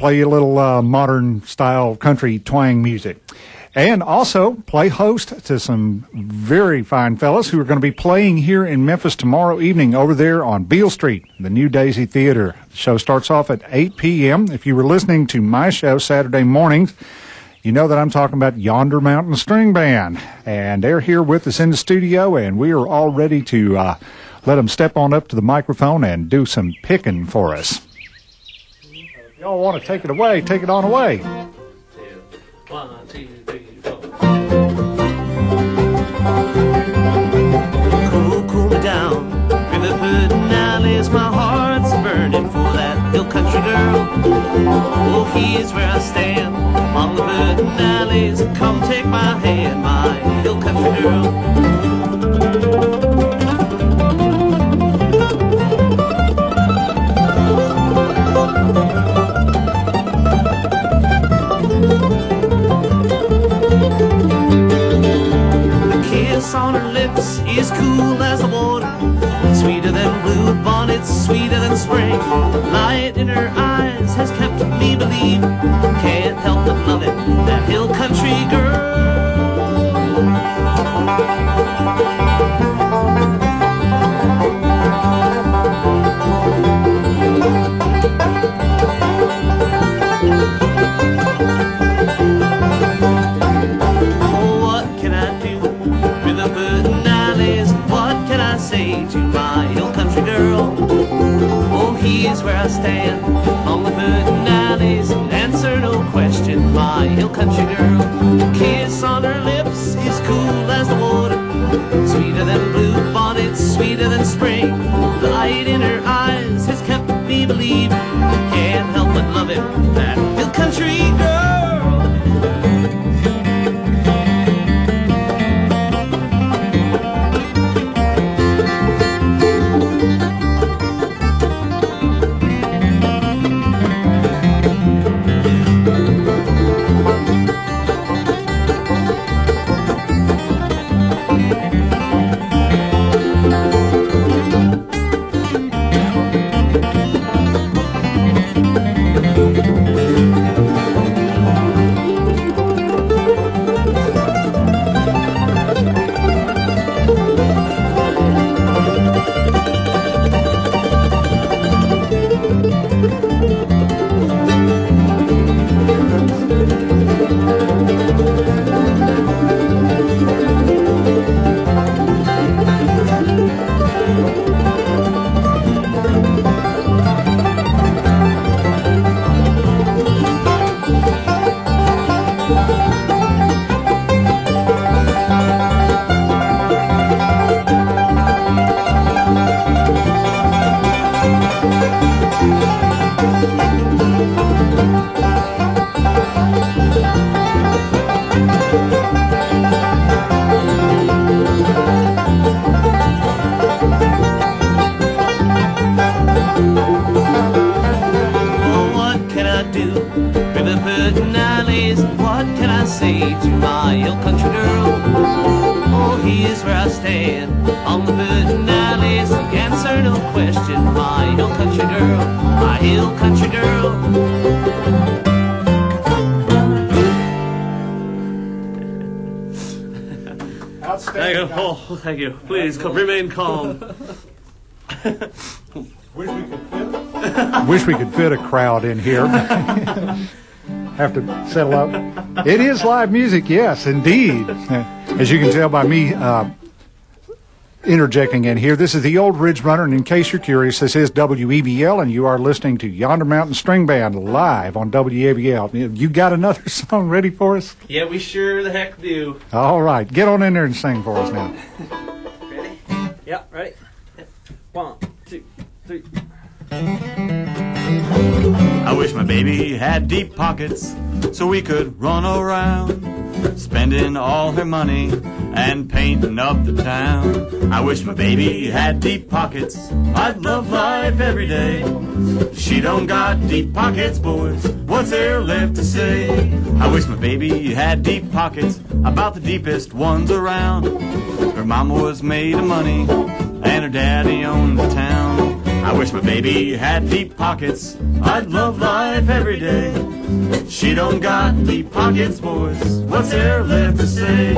play you a little modern style country twang music. And also play host to some very fine fellas who are going to be playing here in Memphis tomorrow evening over there on Beale Street, the New Daisy Theater. The show starts off at 8 p.m. If you were listening to my show Saturday mornings, you know that I'm talking about Yonder Mountain String Band. And they're here with us in the studio, and we are all ready to let them step on up to the microphone and do some picking for us. If y'all want to take it away, take it on away. 1, 2, 3, 4. Cool me down, river pudding alleys, my heart's burning for that hill country girl. Oh, here's where I stand, on the pudding alleys, come take my hand, my hill country girl. On her lips is cool as the water, sweeter than blue bonnets, sweeter than spring. Light in her eyes has kept me believe, can't help but love it, that hill country girl. To my hill country girl, oh, here's where I stand, on the pudding alleys, answer no question, my hill country girl. The kiss on her lips is cool as the water, sweeter than blue bonnets, sweeter than spring. The light in her eyes has kept me believe, can't help but love it, that hill country girl. Thank you. Please remain calm. Wish we could fit a crowd in here. Have to settle up. It is live music, yes, indeed. As you can tell by me interjecting in here, this is the Old Ridge Runner, and in case you're curious, this is WEBL, and you are listening to Yonder Mountain String Band live on WEBL. You got another song ready for us? Yeah, we sure the heck do. All right, get on in there and sing for us now. Ready? Yeah, ready? 1, 2, 3. I wish my baby had deep pockets so we could run around, spending all her money and painting up the town. I wish my baby had deep pockets, I'd love life every day. She don't got deep pockets, boys, what's there left to say? I wish my baby had deep pockets, about the deepest ones around. Her mama was made of money and her daddy owned the town. I wish my baby had deep pockets. I'd love life every day. She don't got deep pockets, boys. What's there left to say?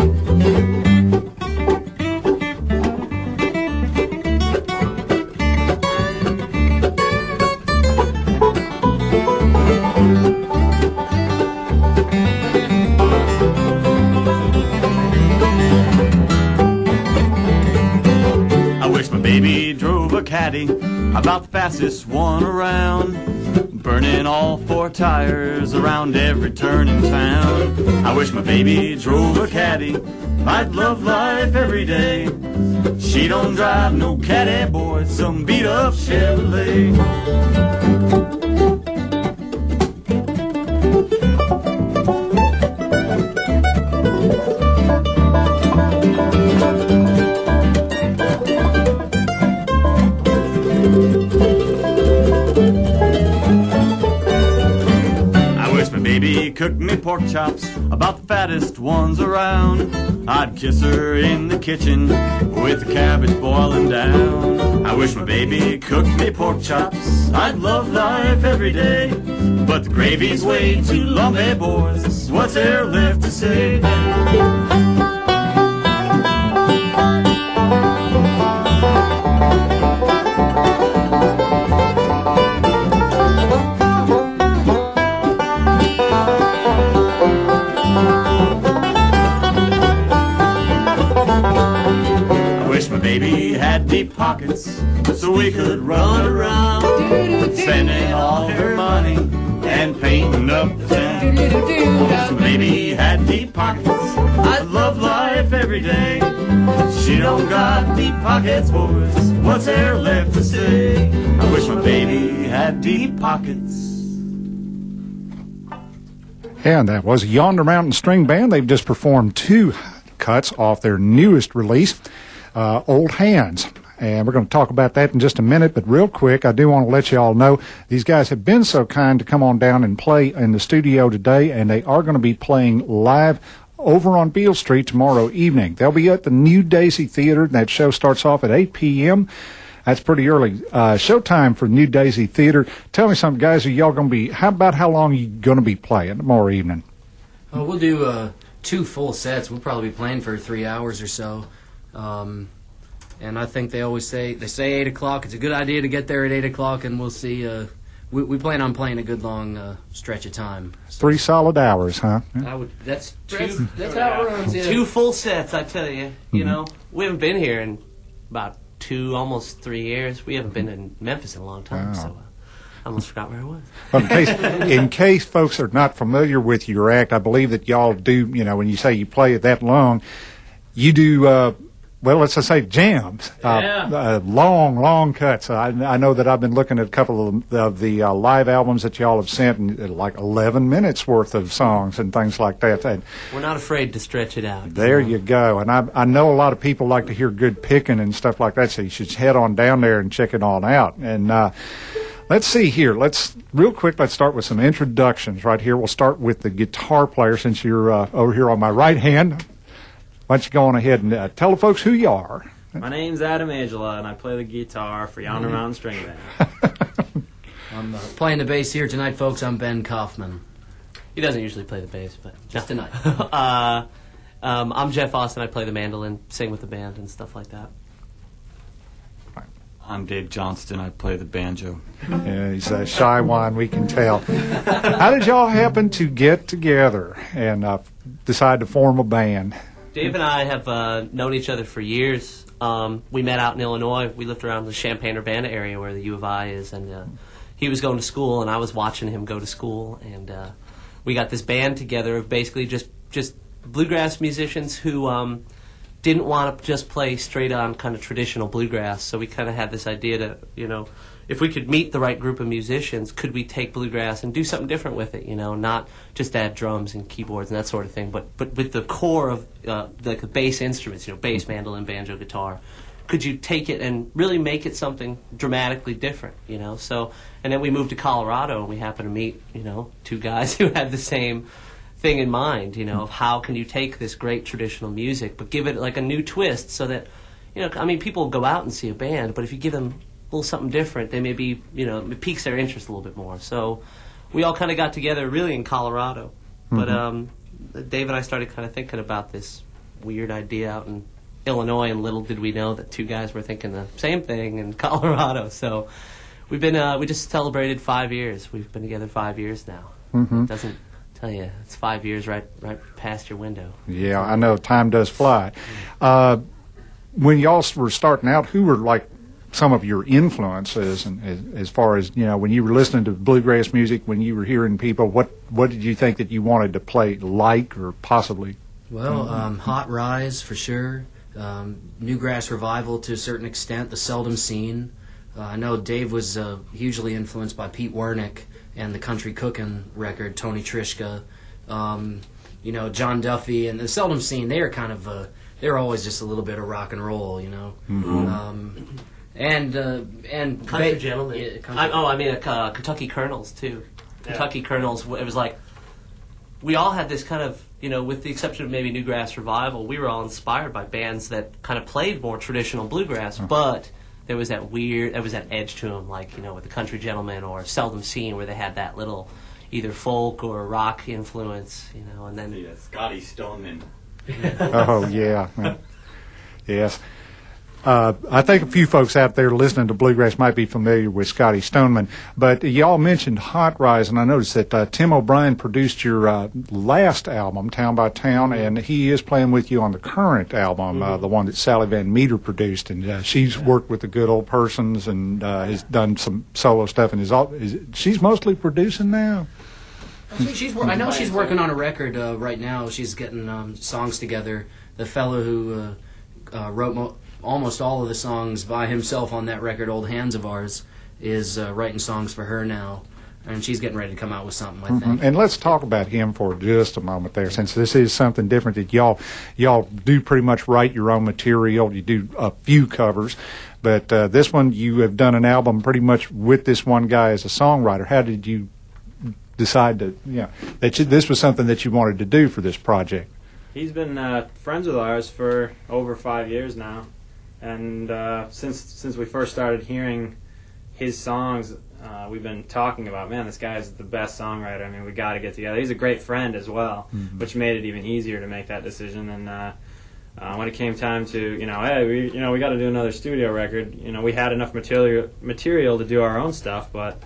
Baby drove a caddy, about the fastest one around, burning all four tires around every turn in town. I wish my baby drove a caddy. I'd love life every day. She don't drive no caddy, boy, it's some beat up Chevrolet. Baby cooked me pork chops, about the fattest ones around. I'd kiss her in the kitchen with the cabbage boiling down. I wish my baby cooked me pork chops. I'd love life every day, but the gravy's way too lumpy, boys. What's there left to say? Baby had deep pockets so we could run around, spending all her money and painting up the town. Baby had deep pockets. I love life every day. She don't got deep pockets, boys. What's there left to say? I wish my baby had deep pockets. And that was Yonder Mountain String Band. They've just performed two cuts off their newest release, Old Hands. And we're going to talk about that in just a minute, but real quick, I do want to let you all know these guys have been so kind to come on down and play in the studio today, and they are going to be playing live over on Beale Street tomorrow evening. They'll be at the New Daisy Theater, and that show starts off at 8 p.m. That's pretty early. Showtime for New Daisy Theater. Tell me something, guys. Are y'all going to be, how long are you going to be playing tomorrow evening? We'll do 2 full sets. We'll probably be playing for 3 hours or so. And I think they always say 8 o'clock. It's a good idea to get there at 8 o'clock, and we'll see. We plan on playing a good long stretch of time. 3 solid hours, huh? That's how it runs. Yeah. 2 full sets, I tell you. You know, we haven't been here in about 2, almost 3 years. We haven't been in Memphis in a long time, so I almost forgot where I was. Well, in case folks are not familiar with your act, I believe that y'all do. You know, when you say you play it that long, you do. Well, let's just say jams, long cuts. I know that I've been looking at a couple of the live albums that y'all have sent, and like 11 minutes worth of songs and things like that. And we're not afraid to stretch it out. There you go. And I know a lot of people like to hear good picking and stuff like that, so you should head on down there and check it all out. And let's see here. Let's start with some introductions right here. We'll start with the guitar player, since you're over here on my right hand. Why don't you go on ahead and tell the folks who you are. My name's Adam Angela, and I play the guitar for Yonder Mountain String Band. I'm playing the bass here tonight, folks. I'm Ben Kaufman. He doesn't usually play the bass, but just tonight. I'm Jeff Austin. I play the mandolin, sing with the band, and stuff like that. I'm Dave Johnston. I play the banjo. Yeah, he's a shy one, we can tell. How did y'all happen to get together and decide to form a band? Dave and I have known each other for years. We met out in Illinois. We lived around the Champaign-Urbana area where the U of I is, and he was going to school, and I was watching him go to school, and we got this band together of basically just bluegrass musicians who didn't want to just play straight-on kind of traditional bluegrass, so we kind of had this idea to, you know, if we could meet the right group of musicians, could we take bluegrass and do something different with it, you know, not just add drums and keyboards and that sort of thing, but with the core of the bass instruments, you know, bass, mandolin, banjo, guitar, could you take it and really make it something dramatically different, you know? So, and then we moved to Colorado, and we happened to meet, you know, 2 guys who had the same thing in mind, you know, of how can you take this great traditional music but give it like a new twist so that, you know, I mean, people go out and see a band, but if you give them little something different, they maybe, it piques their interest a little bit more. So we all kind of got together really in Colorado. But Dave and I started kind of thinking about this weird idea out in Illinois, and little did we know that two guys were thinking the same thing in Colorado. So we've been, we just celebrated 5 years. We've been together 5 years now. It doesn't tell you, it's 5 years right past your window. Yeah, I know, time does fly. When y'all were starting out, who were like some of your influences, and as far as, when you were listening to bluegrass music, when you were hearing people, what did you think that you wanted to play like or possibly? Well, Hot Rise for sure, Newgrass Revival to a certain extent, the Seldom Scene. I know Dave was hugely influenced by Pete Wernick and the Country Cookin' record, Tony Trischka. John Duffy and the Seldom Scene, they are kind of, they're always just a little bit of rock and roll, And Country Gentlemen. Kentucky Colonels too. Yeah. Kentucky Colonels. It was like we all had this kind of, with the exception of maybe Newgrass Revival, we were all inspired by bands that kind of played more traditional bluegrass, but there was that edge to them, like with the Country Gentlemen or Seldom Scene, where they had that little either folk or rock influence, and then Scotty Stoneman. Oh yeah, yes. I think a few folks out there listening to bluegrass might be familiar with Scotty Stoneman, but y'all mentioned Hot Rise, and I noticed that Tim O'Brien produced your last album, Town by Town, and he is playing with you on the current album, the one that Sally Van Meter produced, and she's worked with the Good Old Persons and has done some solo stuff, and she's mostly producing now. I know she's working on a record right now. She's getting songs together. The fellow who wrote almost all of the songs by himself on that record, Old Hands of Ours, is writing songs for her now, and she's getting ready to come out with something, I think. And let's talk about him for just a moment there, since this is something different that y'all do pretty much write your own material. You do a few covers, but this one you have done an album pretty much with this one guy as a songwriter. How did you decide that this was something that you wanted to do for this project? He's been friends with ours for over 5 years now. And since we first started hearing his songs, we've been talking about, man, this guy's the best songwriter. I mean, we got to get together. He's a great friend as well, which made it even easier to make that decision. And when it came time to, hey, we got to do another studio record. We had enough material to do our own stuff, but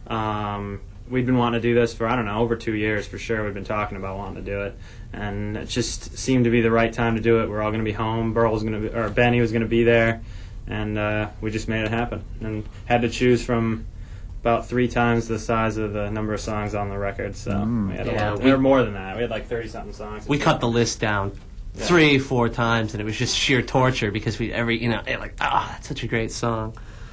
we'd been wanting to do this for, over 2 years for sure. We've been talking about wanting to do it, and it just seemed to be the right time to do it. We're all going to be home. Benny was going to be there, and we just made it happen. And had to choose from about 3 times the size of the number of songs on the record. So we had a lot. We were more than that. We had like 30-something songs. We cut the list down 3-4 times, and it was just sheer torture because that's such a great song.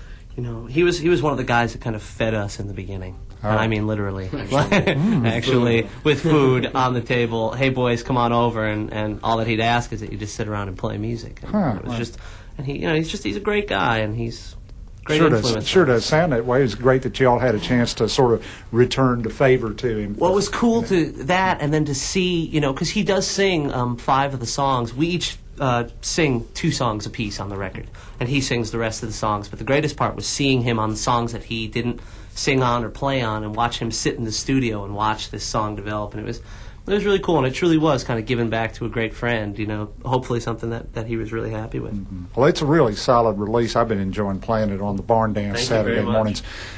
He was one of the guys that kind of fed us in the beginning. And I mean literally. Actually, with food on the table. Hey boys, come on over, and all that he'd ask is that you just sit around and play music. And it was just, and he's a great guy, and he's great influence. Sure does sound that way. It's great that you all had a chance to sort of return the favor to him. Well, it was cool to that, and then to see, because he does sing 5 of the songs. We each sing 2 songs apiece on the record, and he sings the rest of the songs. But the greatest part was seeing him on the songs that he didn't sing on or play on, and watch him sit in the studio and watch this song develop. And it was really cool, and it truly was kind of giving back to a great friend. Hopefully something that he was really happy with. Well, it's a really solid release. I've been enjoying playing it on the Barn Dance Saturday mornings.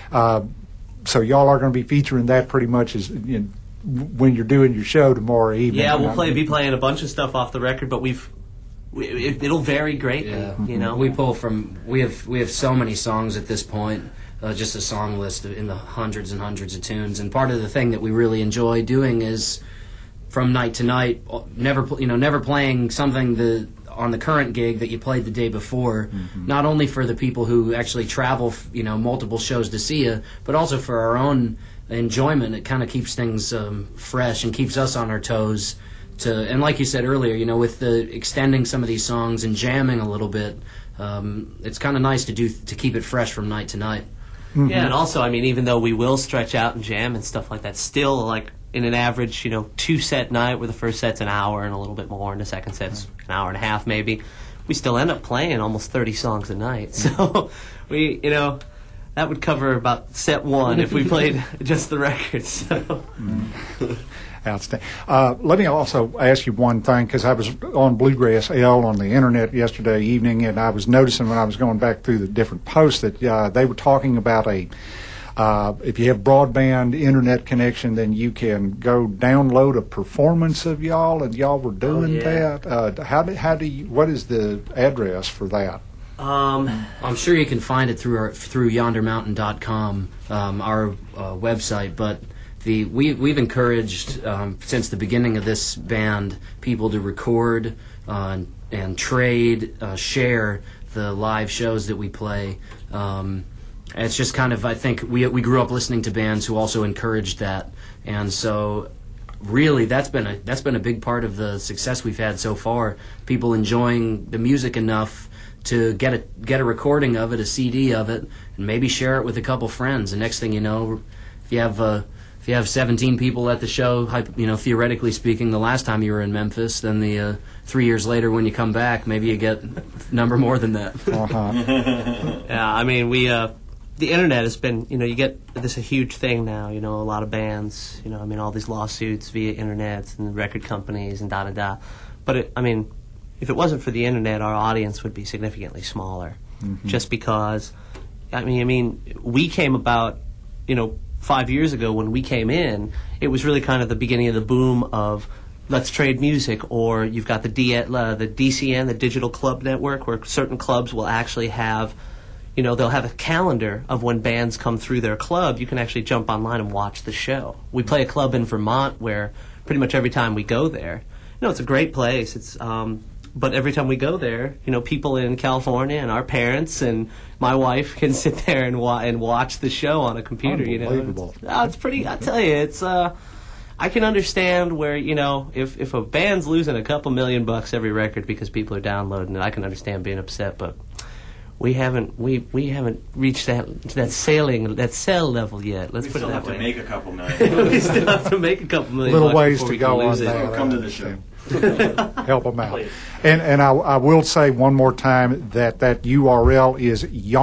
So y'all are going to be featuring that pretty much as when you're doing your show tomorrow evening. Yeah, we'll be playing a bunch of stuff off the record, but it'll vary greatly. Yeah. We pull from we have so many songs at this point. Just a song list in the hundreds and hundreds of tunes, and part of the thing that we really enjoy doing is from night to night, never playing something on the current gig that you played the day before. Not only for the people who actually travel, multiple shows to see you, but also for our own enjoyment. It kind of keeps things fresh and keeps us on our toes. And like you said earlier, with the extending some of these songs and jamming a little bit, it's kind of nice to keep it fresh from night to night. Yeah, and also, even though we will stretch out and jam and stuff like that, still, like, in an average, 2-set night where the first set's an hour and a little bit more, and the second set's an hour and a half maybe, we still end up playing almost 30 songs a night. So we, that would cover about set one if we played just the records. So. Outstanding. Let me also ask you one thing, because I was on Bluegrass L on the internet yesterday evening, and I was noticing when I was going back through the different posts that they were talking about if you have broadband internet connection, then you can go download a performance of y'all, and y'all were doing that. How do you? What is the address for that? I'm sure you can find it through yondermountain.com, our website, but. We've encouraged since the beginning of this band people to record and trade, share the live shows that we play. It's just kind of, I think we grew up listening to bands who also encouraged that, and so really that's been a big part of the success we've had so far. People enjoying the music enough to get a recording of it, a CD of it, and maybe share it with a couple friends. And next thing you know, if you have 17 people at the show, theoretically speaking, the last time you were in Memphis, then the 3 years later when you come back, maybe you get a number more than that. Yeah, I mean, the internet has been, you get this a huge thing now, a lot of bands, all these lawsuits via internet and record companies and da-da-da. But, if it wasn't for the internet, our audience would be significantly smaller. Mm-hmm. Just because, we came about, 5 years ago when we came in, it was really kind of the beginning of the boom of let's trade music, or you've got the DCN, the Digital Club Network, where certain clubs will actually have, they'll have a calendar of when bands come through their club. You can actually jump online and watch the show. We play a club in Vermont where pretty much every time we go there, it's a great place. It's but every time we go there, people in California and our parents and my wife can sit there and watch the show on a computer. Unbelievable. It's pretty. I tell you, it's. I can understand where if a band's losing a couple $1 million every record because people are downloading it, I can understand being upset. But we haven't reached that sale level yet. Let's put it that way. We still have to make a couple million. We still have to make a couple $1 million. Little ways before to we go can on lose it. that. Come to the show. Help them out. And I will say one more time that URL is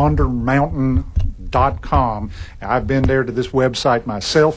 yondermountain.com. I've been there to this website myself.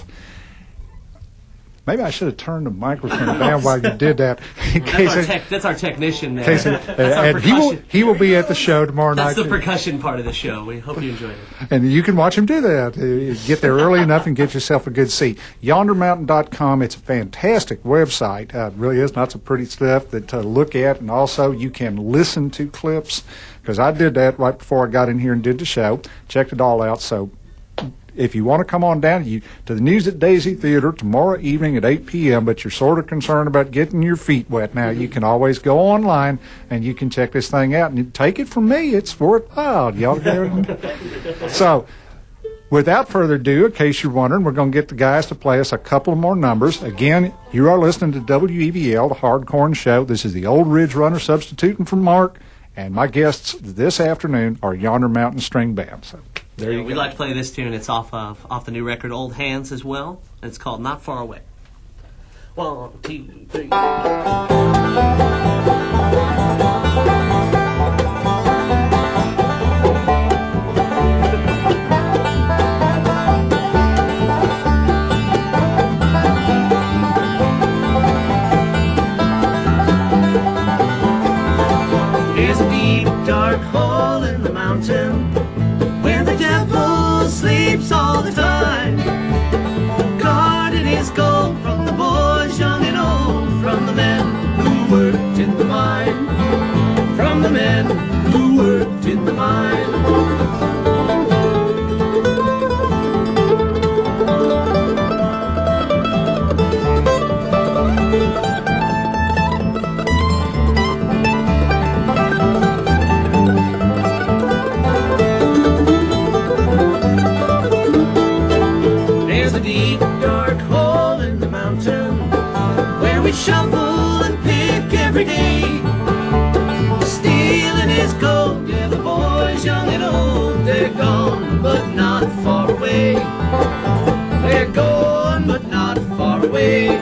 Maybe I should have turned the microphone down while you did that. That's our technician there. That's our And he will be at the show tomorrow night. That's the percussion part of the show. We hope you enjoyed it. And you can watch him do that. Get there early enough and get yourself a good seat. Yondermountain.com. It's a fantastic website. It really is. Lots of pretty stuff to look at. And also you can listen to clips, because I did that right before I got in here and did the show. Checked it all out. So if you want to come on down to the News at Daisy Theater tomorrow evening at 8 p.m., but you're sort of concerned about getting your feet wet now, you can always go online and you can check this thing out. And take it from me, it's worthwhile. Y'all So, without further ado, in case you're wondering, we're going to get the guys to play us a couple more numbers. Again, you are listening to WEVL, the Hardcorn Show. This is the Old Ridge Runner substituting for Mark, and my guests this afternoon are Yonder Mountain String Band. So, there you go. We'd like to play this tune. It's off the new record Old Hands as well. And it's called Not Far Away. 1, 2, 3. There's a deep, dark hole in the mountain where the devil sleeps all the time. Guarding his gold from the boys young and old, from the men who worked in the mine, from the men who worked in the mine. We shovel and pick every day, stealing his gold. Yeah, the boys young and old, they're gone but not far away. They're gone but not far away.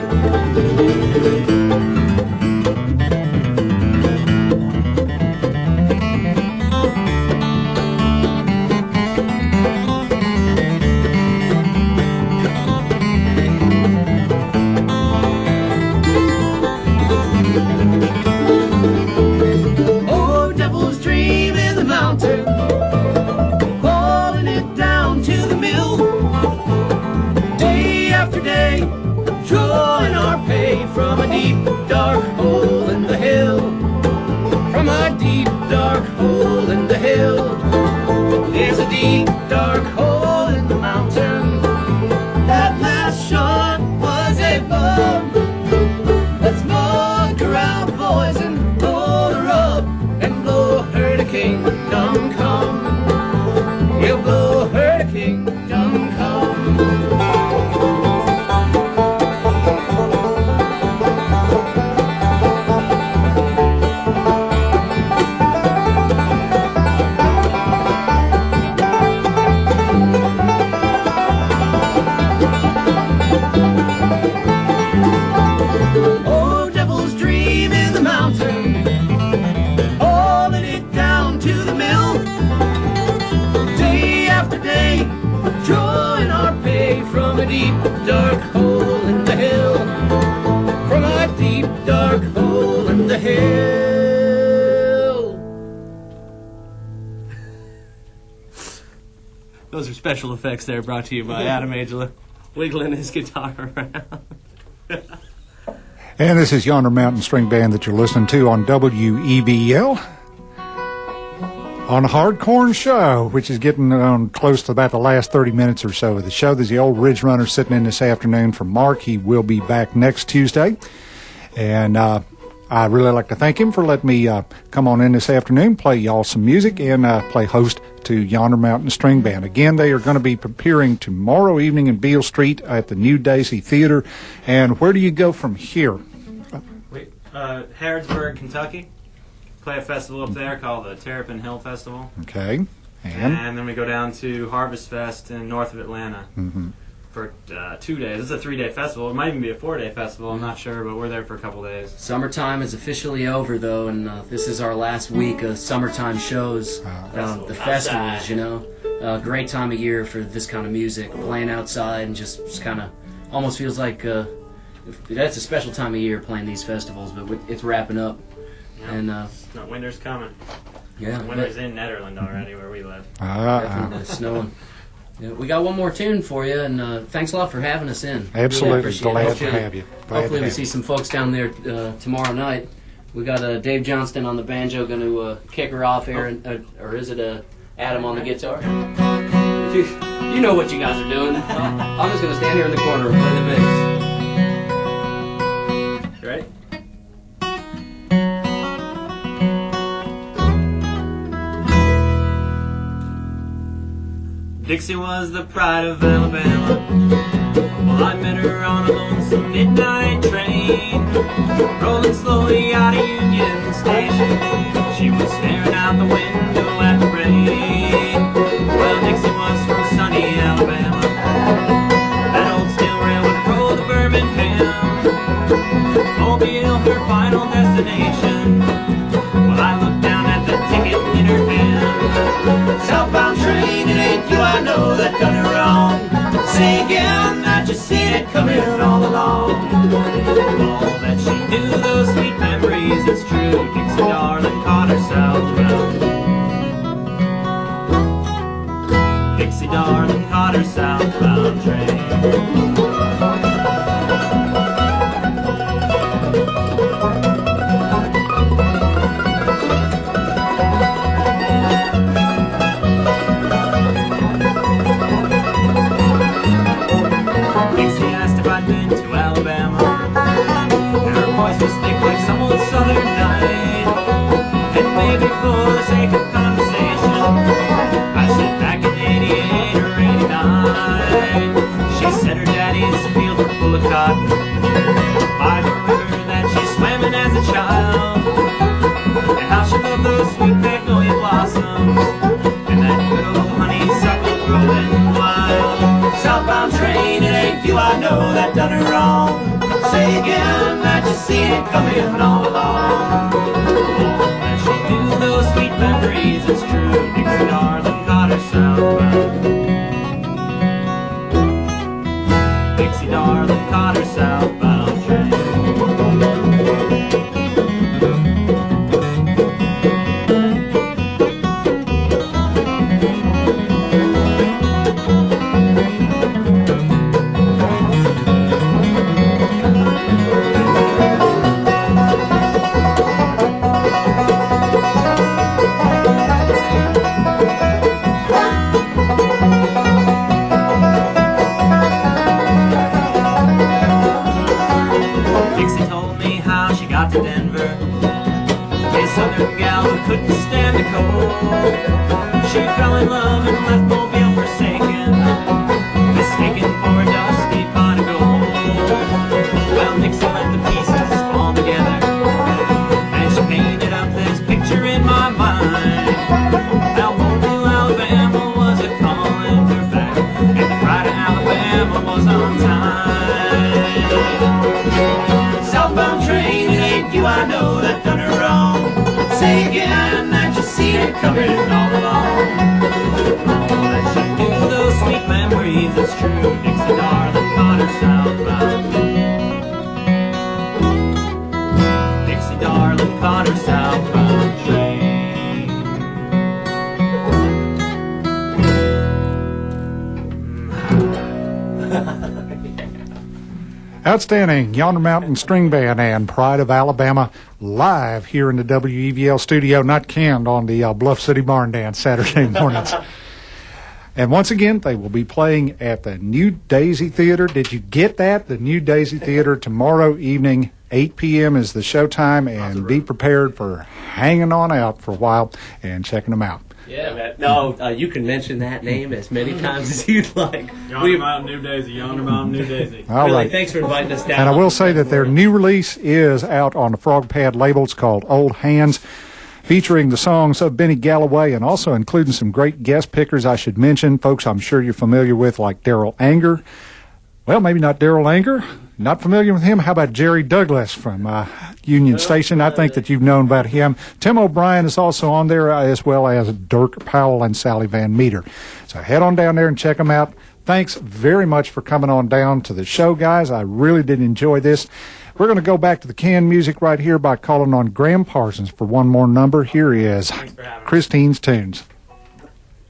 drawing our pay from a deep, dark hole in the hill. From a deep, dark hole in the hill. There's a deep, dark hole in the mountain. That last shot was a bum. Let's smoke her out, boys, and blow her up, and blow her to kingdom come. We'll blow her to kingdom come. Oh, devil's dream in the mountain, hauling it down to the mill. Day after day, drawing our pay from a deep, dark hole in the hill. From a deep, dark hole in the hill. Those are special effects there brought to you by Adam Angela, wiggling his guitar around. And this is Yonder Mountain String Band that you're listening to on WEBL on Hardcorn Show, which is getting on close to about the last 30 minutes or so of the show. There's the old Ridge Runner sitting in this afternoon for Mark. He will be back next Tuesday. And I'd really like to thank him for letting me come on in this afternoon, play y'all some music, and play host to Yonder Mountain String Band. Again, they are going to be appearing tomorrow evening in Beale Street at the New Daisy Theater. And where do you go from here? Harrodsburg, Kentucky. Play a festival up there called the Terrapin Hill Festival. Okay. And then we go down to Harvest Fest in north of Atlanta for 2 days. It's a 3-day festival. It might even be a 4-day festival. I'm not sure, but we're there for a couple days. Summertime is officially over, though, and this is our last week of summertime shows. The festivals, you know. Great time of year for this kind of music. Playing outside and just kind of almost feels like that's a special time of year playing these festivals, but it's wrapping up. Yeah. And no, winter's coming. Yeah, Winter's in Netherland already, where we live. definitely snowing. Yeah, we got one more tune for you, and thanks a lot for having us in. Absolutely. Appreciate it. Glad to have you. Hopefully we see some folks down there tomorrow night. We got Dave Johnston on the banjo going to kick her off, Aaron, or is it Adam on the guitar? You know what you guys are doing. I'm just going to stand here in the corner and play the bass. You ready? Dixie was the pride of Alabama. Well, I met her on a lonesome midnight train, rolling slowly out of Union Station. She was staring out the window at the rain. Well, Dixie was from sunny Alabama. That old steel railroad road to Birmingham, Mobile, her final destination. Well, I looked down at the ticket in her hand. Southbound train, it ain't you, I know that done her wrong. Say again, I just seen it coming all along. All that she knew, those sweet memories, it's true. Dixie darling caught her southbound. Dixie darling caught her southbound train. Southern night, and maybe for the sake of conversation, I said back in 88 or 89, she said her daddy's fields were full of cotton by the river that she swam in as a child, and how she loved those sweet magnolia blossoms and that good old honeysuckle growing wild. Southbound train, it ain't you, I know that done her wrong. Say again that you see it coming all along. That she knew those sweet memories, it's true. Dixie darling caught her southbound. Dixie darling caught her southbound train. mama couldn't stand the cold. She fell in love and left Mobile forsaken, mistaken for a dusty pot of gold. Well, Dixie let the pieces fall together, and she painted up this picture in my mind. Now Mobile, Alabama was a calling her back, and the pride of Alabama was on time. Southbound train, it ain't you I know that done her wrong. Say again that you seen it covered all along. All that she knew, those sweet memories, it's true. Dixie darling caught her southbound. Dixie darling caught her southbound train. Outstanding. Yonder Mountain String Band and Pride of Alabama live here in the WEVL studio, not canned on the Bluff City Barn Dance Saturday mornings. And once again, they will be playing at the New Daisy Theater. Did you get that? The New Daisy Theater tomorrow evening, 8 p.m. is the showtime, and be prepared for hanging on out for a while and checking them out. Yeah, no, you can mention that name as many times as you'd like. Yonder Mountain New Daisy, Yonder Mountain New Daisy. All really, right. thanks for inviting us down. And I will say that their new release is out on the Frog Pad label. It's called Old Hands, featuring the songs of Benny Galloway and also including some great guest pickers I should mention. Folks I'm sure you're familiar with, like Daryl Anger. Well, maybe not Daryl Anger. Not familiar with him? How about Jerry Douglas from Union Station? I think that you've known about him. Tim O'Brien is also on there, as well as Dirk Powell and Sally Van Meter. So head on down there and check them out. Thanks very much for coming on down to the show, guys. I really did enjoy this. We're going to go back to the canned music right here by calling on Graham Parsons for one more number. Here is Christine's Tunes.